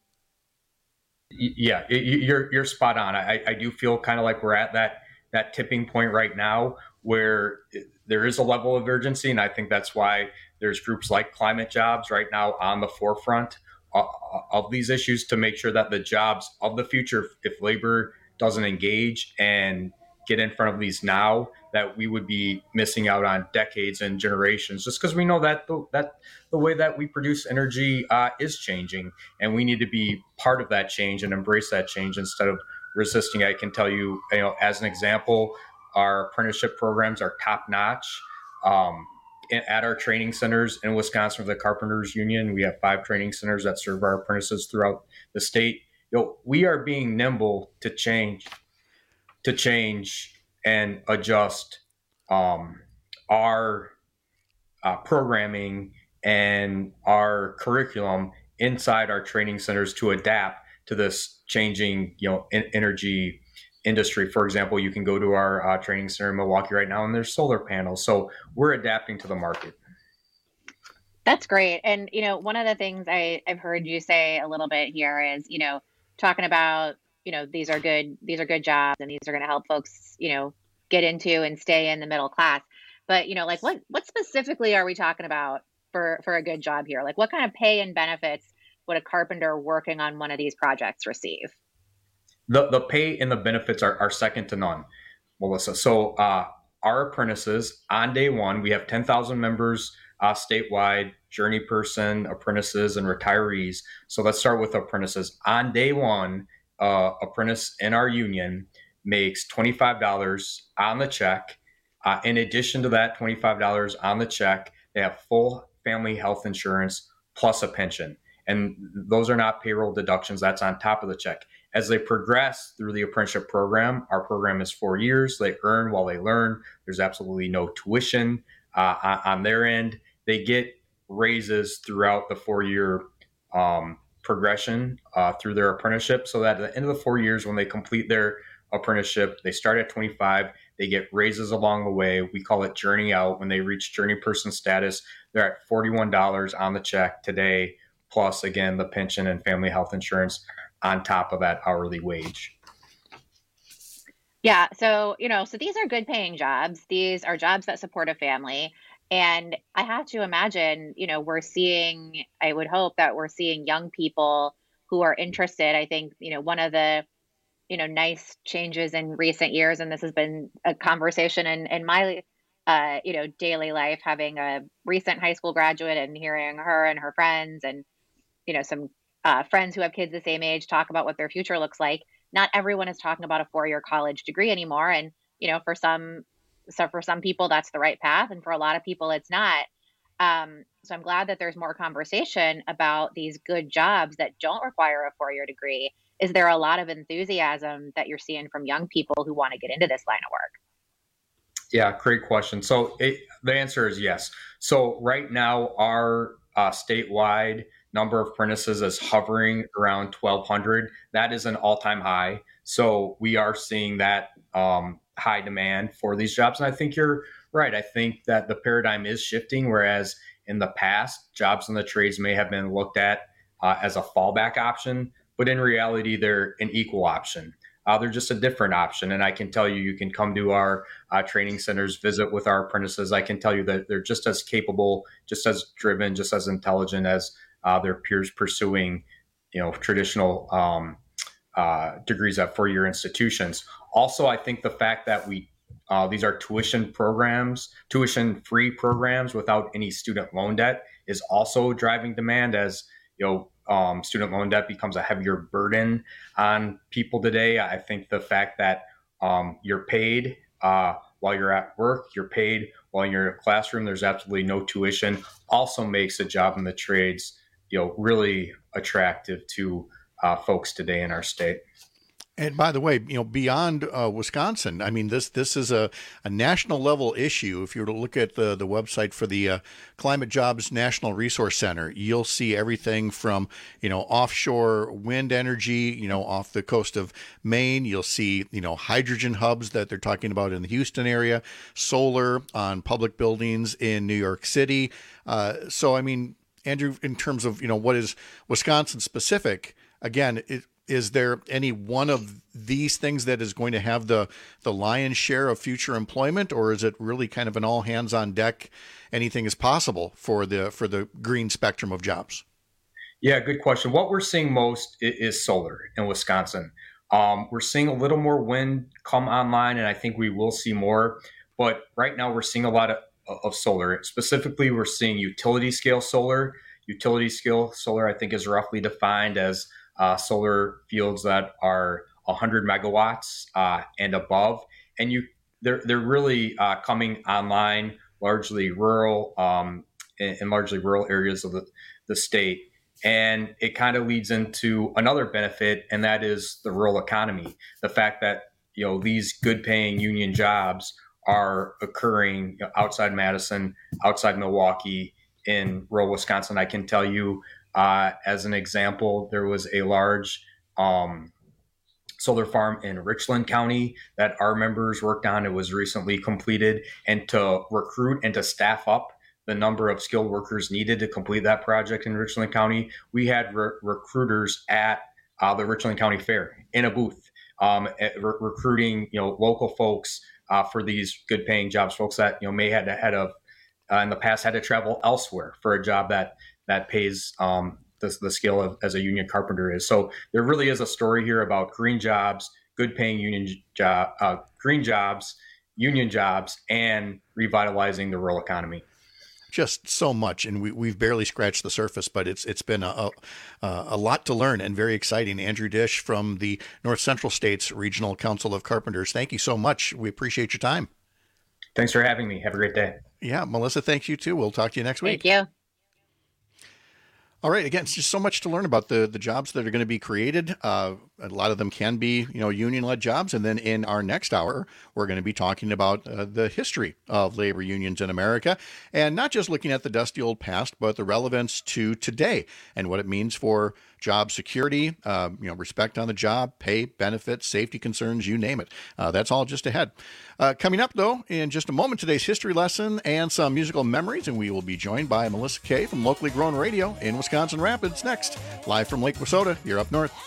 Yeah, you're spot on. I do feel kind of like we're at that tipping point right now where there is a level of urgency. And I think that's why there's groups like Climate Jobs right now on the forefront of these issues, to make sure that the jobs of the future, if labor doesn't engage and get in front of these now, that we would be missing out on decades and generations, just because we know that the way that we produce energy is changing, and we need to be part of that change and embrace that change instead of resisting. I can tell you, as an example, our apprenticeship programs are top notch. At our training centers in Wisconsin for the Carpenters Union, we have 5 training centers that serve our apprentices throughout the state. We are being nimble to change and adjust our programming and our curriculum inside our training centers to adapt to this changing, energy industry. For example, you can go to our training center in Milwaukee right now, and there's solar panels. So we're adapting to the market. That's great. And, one of the things I've heard you say a little bit here is, talking about, these are good jobs, and these are going to help folks, get into and stay in the middle class. But, like what specifically are we talking about for a good job here? Like, what kind of pay and benefits would a carpenter working on one of these projects receive? The pay and the benefits are second to none, Melissa. So our apprentices on day one, we have 10,000 members statewide, journey person, apprentices, and retirees. So let's start with apprentices. On day one, apprentice in our union makes $25 on the check. In addition to that $25 on the check, they have full family health insurance plus a pension. And those are not payroll deductions. That's on top of the check. As they progress through the apprenticeship program, our program is 4 years. They earn while they learn. There's absolutely no tuition on their end. They get raises throughout the 4-year progression through their apprenticeship, so that at the end of the 4 years, when they complete their apprenticeship, they start at 25. They get raises along the way. We call it journey out. When they reach journey person status, they're at $41 on the check today, plus, again, the pension and family health insurance on top of that hourly wage. Yeah. So, so these are good paying jobs. These are jobs that support a family. And I have to imagine, I would hope that we're seeing young people who are interested. I think, one of the, nice changes in recent years, and this has been a conversation in my, daily life, having a recent high school graduate and hearing her and her friends and, some friends who have kids the same age talk about what their future looks like. Not everyone is talking about a 4-year college degree anymore. And, for some people, that's the right path. And for a lot of people, it's not. So I'm glad that there's more conversation about these good jobs that don't require a 4-year degree. Is there a lot of enthusiasm that you're seeing from young people who want to get into this line of work? Yeah, great question. So the answer is yes. So right now, our statewide number of apprentices is hovering around 1,200. That is an all-time high. So we are seeing that high demand for these jobs. And I think you're right. I think that the paradigm is shifting, whereas in the past, jobs in the trades may have been looked at as a fallback option, but in reality, they're an equal option. They're just a different option. And I can tell you, you can come to our training centers, visit with our apprentices. I can tell you that they're just as capable, just as driven, just as intelligent as their peers pursuing, traditional degrees at 4-year institutions. Also, I think the fact that these are tuition-free programs without any student loan debt is also driving demand as, student loan debt becomes a heavier burden on people today. I think the fact that you're paid while you're at work, you're paid while you're in a classroom, there's absolutely no tuition, also makes a job in the trades, really attractive to folks today in our state. And by the way, beyond Wisconsin, I mean, this is a national level issue. If you were to look at the website for the Climate Jobs National Resource Center, you'll see everything from, offshore wind energy, off the coast of Maine. You'll see, hydrogen hubs that they're talking about in the Houston area, solar on public buildings in New York City. So, I mean, Andrew, in terms of, what is Wisconsin specific, again, is there any one of these things that is going to have the lion's share of future employment, or is it really kind of an all hands on deck, anything is possible for the green spectrum of jobs? Yeah, good question. What we're seeing most is solar in Wisconsin. We're seeing a little more wind come online, and I think we will see more. But right now we're seeing a lot of solar. Specifically, we're seeing utility scale solar. Utility scale solar, I think, is roughly defined as solar fields that are 100 megawatts and above, and they're really coming online largely rural in largely rural areas of the state, and it kind of leads into another benefit, and that is the rural economy. The fact that these good-paying union jobs are occurring outside Madison, outside Milwaukee, in rural Wisconsin. I can tell you. As an example, there was a large solar farm in Richland County that our members worked on. It was recently completed, and to recruit and to staff up the number of skilled workers needed to complete that project in Richland County, we had recruiters at the Richland County Fair in a booth, recruiting local folks for these good-paying jobs, folks that may had in the past had to travel elsewhere for a job that pays the scale as a union carpenter is. So there really is a story here about green jobs, good paying green jobs, union jobs, and revitalizing the rural economy. Just so much, and we've barely scratched the surface, but it's been a lot to learn and very exciting. Andrew Dish from the North Central States Regional Council of Carpenters, thank you so much. We appreciate your time. Thanks for having me. Have a great day. Yeah, Melissa, thanks you too. We'll talk to you next week. Thank you. All right. Again, it's just so much to learn about the jobs that are going to be created. A lot of them can be, union-led jobs. And then in our next hour, we're going to be talking about the history of labor unions in America, and not just looking at the dusty old past, but the relevance to today and what it means for job security, respect on the job, pay, benefits, safety concerns, you name it. That's all just ahead. Coming up, though, in just a moment, today's history lesson and some musical memories, and we will be joined by Melissa Kay from Locally Grown Radio in Wisconsin Rapids next. Live from Lake Wissota, you're up north.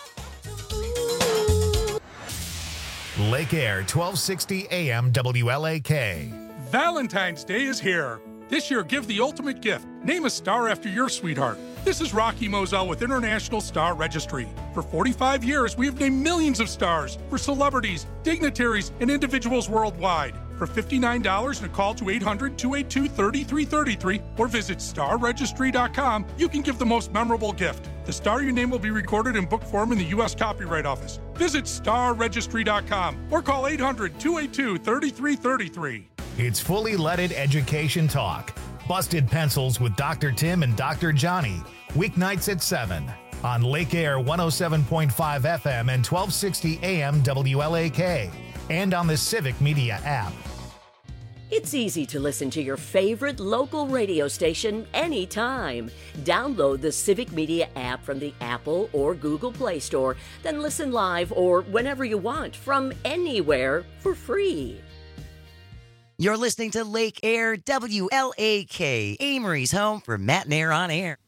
Lake Air, 1260 AM WLAK. Valentine's Day is here. This year, give the ultimate gift. Name a star after your sweetheart. This is Rocky Moselle with International Star Registry. For 45 years, we have named millions of stars for celebrities, dignitaries, and individuals worldwide. For $59 and a call to 800-282-3333 or visit starregistry.com, you can give the most memorable gift. The star you name will be recorded in book form in the U.S. Copyright Office. Visit starregistry.com or call 800-282-3333. It's fully leaded education talk. Busted Pencils with Dr. Tim and Dr. Johnny. Weeknights at 7 on Lake Air 107.5 FM and 1260 AM WLAK. And on the Civic Media app. It's easy to listen to your favorite local radio station anytime. Download the Civic Media app from the Apple or Google Play Store, then listen live or whenever you want from anywhere for free. You're listening to Lake Air WLAK, Amory's home for Matt and Air on Air.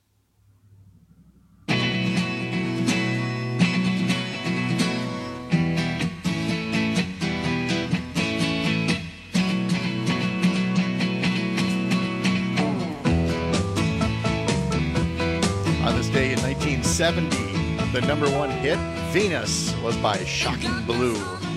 On this day in 1970, the number one hit, Venus, was by Shocking Blue.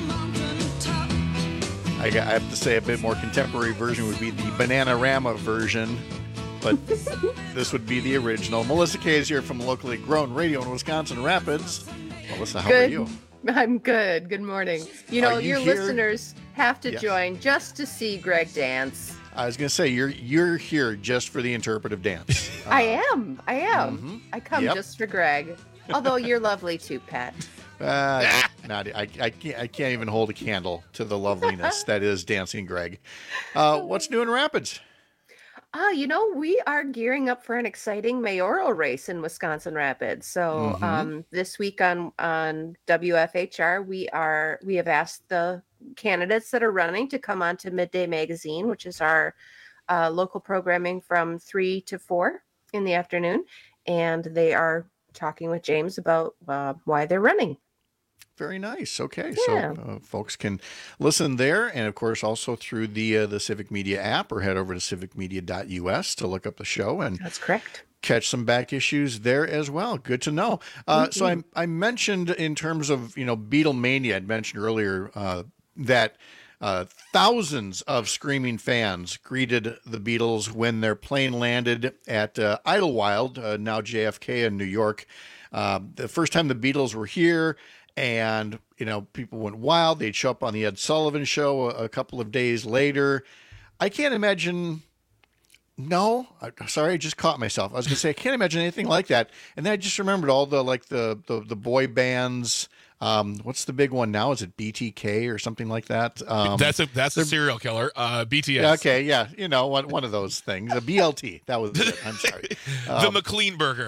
I have to say a bit more contemporary version would be the Bananarama version, but this would be the original. Melissa Kay is here from locally grown radio in Wisconsin Rapids. Melissa, how are you? I'm good. Good morning. You know, your listeners have to Yes. join just to see Greg dance. I was going to say, you're here just for the interpretive dance. I am. Mhm. I come Yep. just for Greg. Although you're lovely too, Pat. I can't even hold a candle to the loveliness that is Dancing Greg. What's new in Rapids? You know, we are gearing up for an exciting mayoral race in Wisconsin Rapids. So this week on WFHR, we have asked the candidates that are running to come on to Midday Magazine, which is our local programming from 3 to 4 in the afternoon. And they are talking with James about why they're running. Very nice. Okay, Yeah. so folks can listen there, and of course also through the Civic Media app, or head over to civicmedia.us to look up the show and That's correct. catch some back issues there as well. Good to know. So I mentioned in terms of Beatlemania, I'd mentioned earlier that thousands of screaming fans greeted the Beatles when their plane landed at Idlewild, now JFK in New York. The first time the Beatles were here, and people went wild. They'd show up on the Ed Sullivan Show a couple of days later. I can't imagine. No, sorry, I just caught myself. I was going to say I can't imagine anything like that. And then I just remembered all the boy bands. What's the big one now? Is it BTK or something like that? That's a serial killer. BTS. Okay, yeah, one of those things. A BLT. That was it. I'm sorry. The McLean Burger.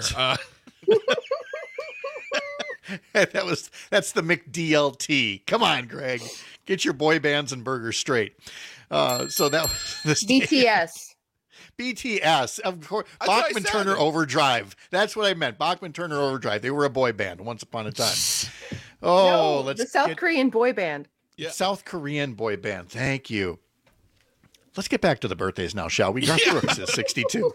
That's the McDLT. Come on, Greg, get your boy bands and burgers straight. So that was this BTS. BTS, of course. That's what I Bachman said. Turner Overdrive. That's what I meant. Bachman Turner Overdrive. They were a boy band once upon a time. Oh, No, the South Korean boy band. South Korean boy band. Thank you. Let's get back to the birthdays now, shall we? Garth Brooks is 62.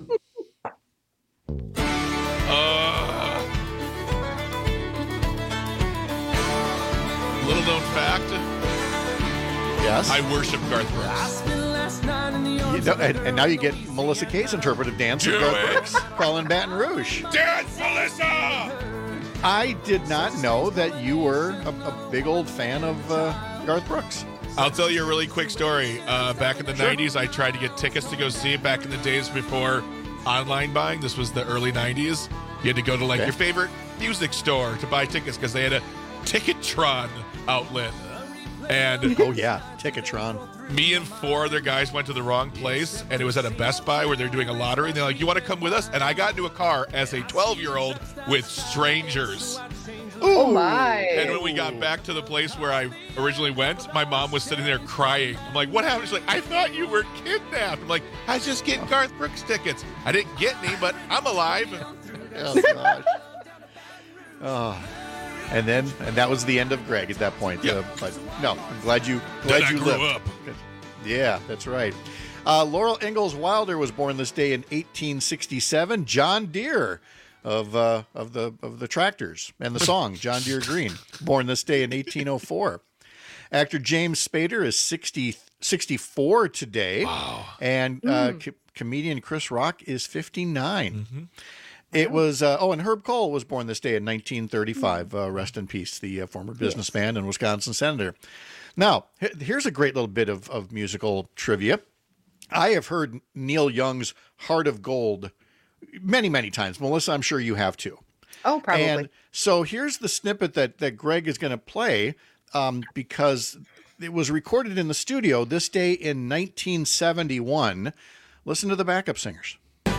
Little known fact. Yes. I worship Garth Brooks. And now you get Melissa Kay's interpretive dance of Garth Brooks calling Baton Rouge. Dance, Melissa! I did not know that you were a big old fan of Garth Brooks. I'll tell you a really quick story. Back in the 90s, I tried to get tickets to go see it back in the days before online buying. This was the early 90s. You had to go to your favorite music store to buy tickets because they had a Ticketron outlet. And oh yeah, Ticketron. Me and 4 other guys went to the wrong place, and it was at a Best Buy where they're doing a lottery. And they're like, "You want to come with us?" And I got into a car as a 12-year-old with strangers. Oh my! And when we got back to the place where I originally went, my mom was sitting there crying. I'm like, "What happened?" She's like, "I thought you were kidnapped." I'm like, "I was just getting Garth Brooks tickets. I didn't get any, but I'm alive." Oh gosh. Oh. And that was the end of Greg at that point. Yeah. But no, I'm glad you Then I grew lived. up. Yeah, that's right. Laurel Ingalls Wilder was born this day in 1867. John Deere of the tractors and the song John Deere Green, born this day in 1804. Actor James Spader is 64 today. Wow. And comedian Chris Rock is 59. Mm-hmm. It was, and Herb Kohl was born this day in 1935. Rest in peace, the former businessman and Wisconsin senator. Now, here's a great little bit of musical trivia. I have heard Neil Young's Heart of Gold many, many times. Melissa, I'm sure you have too. Oh, probably. And so here's the snippet that Greg is going to play because it was recorded in the studio this day in 1971. Listen to the backup singers.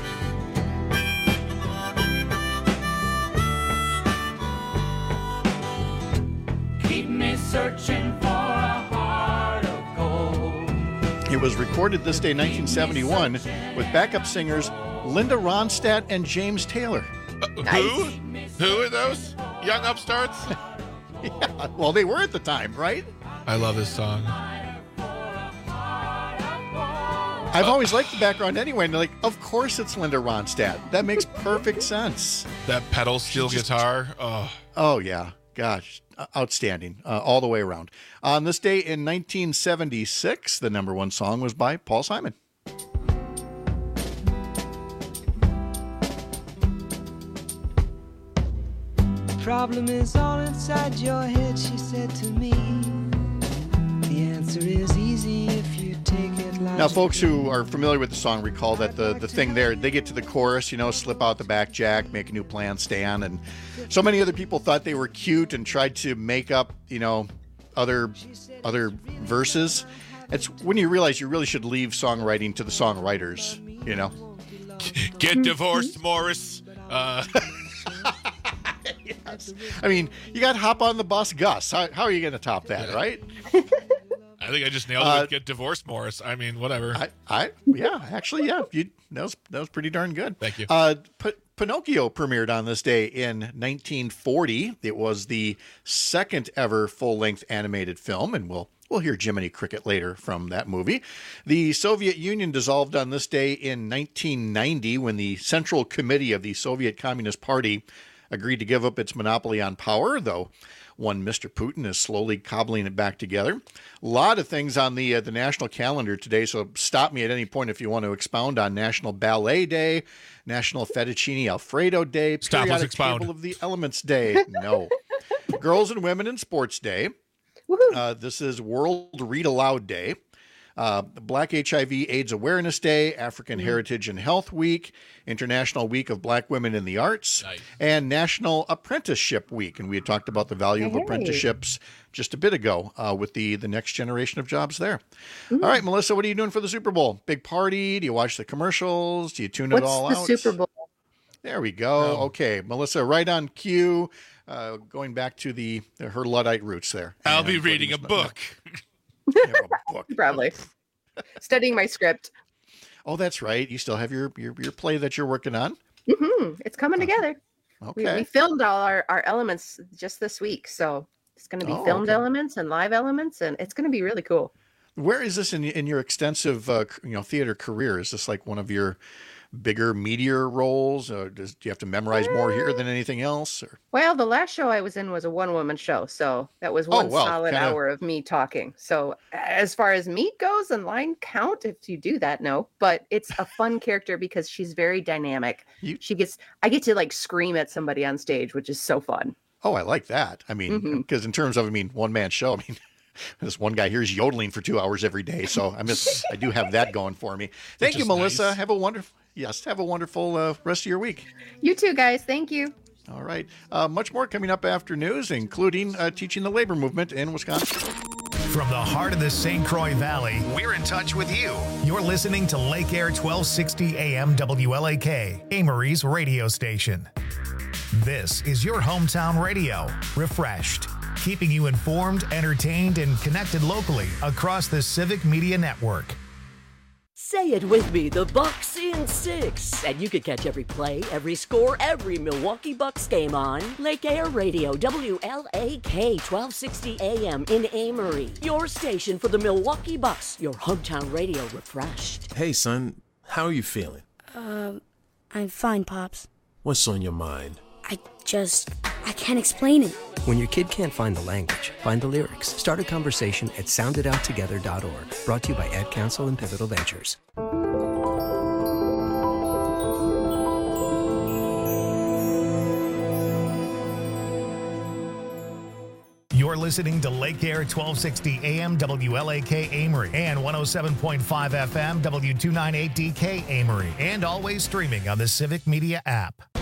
Keep me searching for a heart of gold. It was recorded this day, 1971, with backup singers Linda Ronstadt and James Taylor. Who are those young upstarts? Yeah, well, they were at the time, right? I love this song. I've always liked the background anyway, and they're like, of course it's Linda Ronstadt. That makes perfect sense. That pedal steel guitar. Oh, yeah. Gosh, outstanding all the way around. On this day in 1976, the number one song was by Paul Simon. The problem is all inside your head, she said to me. The answer is easy if you take it like. Now, folks who are familiar with the song recall that the thing there, they get to the chorus, slip out the back jack, make a new plan, stand. And so many other people thought they were cute and tried to make up, other verses. It's when you realize you really should leave songwriting to the songwriters, Get divorced, Morris. Yes. I mean, you got Hop on the Bus, Gus. How are you going to top that, right? I think I just nailed it with Get Divorced, Morris. I mean, whatever. Actually, that was pretty darn good. Thank you. Pinocchio premiered on this day in 1940. It was the second ever full-length animated film, and we'll hear Jiminy Cricket later from that movie. The Soviet Union dissolved on this day in 1990 when the Central Committee of the Soviet Communist Party agreed to give up its monopoly on power, though one Mr. Putin is slowly cobbling it back together. A lot of things on the national calendar today, so stop me at any point if you want to expound on National Ballet Day, National Fettuccine Alfredo Day, Periodic Table of the Elements Day. No. Girls and Women in Sports Day. This is World Read Aloud Day. Black HIV/AIDS Awareness Day, African Heritage and Health Week, International Week of Black Women in the Arts, and National Apprenticeship Week. And we had talked about the value of apprenticeships just a bit ago with the next generation of jobs there. All right, Melissa, what are you doing for the Super Bowl? Big party? Do you watch the commercials? Do you tune it all out? What's the Super Bowl? There we go. Okay, Melissa, right on cue. Going back to her Luddite roots there. I'll be reading a book. Probably studying my script. Oh, that's right. You still have your play that you're working on. Mm-hmm. It's coming together. Okay. We filmed all our elements just this week, so it's going to be filmed elements and live elements, and it's going to be really cool. Where is this in your extensive theater career? Is this like one of your bigger meteor roles? Do you have to memorize more here than anything else? Or? Well, the last show I was in was a one-woman show, so that was one solid hour of me talking. So as far as meat goes and line count, if you do that, no. But it's a fun character because she's very dynamic. I get to like scream at somebody on stage, which is so fun. Oh, I like that. I mean, because in terms of, one-man show, this one guy here is yodeling for 2 hours every day. So I do have that going for me. Thank you, Melissa. Nice. Have a wonderful rest of your week. You too, guys. Thank you. All right. Much more coming up after news, including teaching the labor movement in Wisconsin. From the heart of the St. Croix Valley, we're in touch with you. You're listening to Lake Air 1260 AM WLAK, Amory's radio station. This is your hometown radio, refreshed, keeping you informed, entertained, and connected locally across the Civic Media Network. Say it with me, the Bucks in 6. And you can catch every play, every score, every Milwaukee Bucks game on Lake Air Radio, WLAK 1260 AM in Amory. Your station for the Milwaukee Bucks, your hometown radio refreshed. Hey, son, how are you feeling? I'm fine, Pops. What's on your mind? I can't explain it. When your kid can't find the language, find the lyrics. Start a conversation at soundidouttogether.org. Brought to you by Ad Council and Pivotal Ventures. You're listening to Lake Air 1260 AM WLAK Amory and 107.5 FM W298DK Amory, and always streaming on the Civic Media app.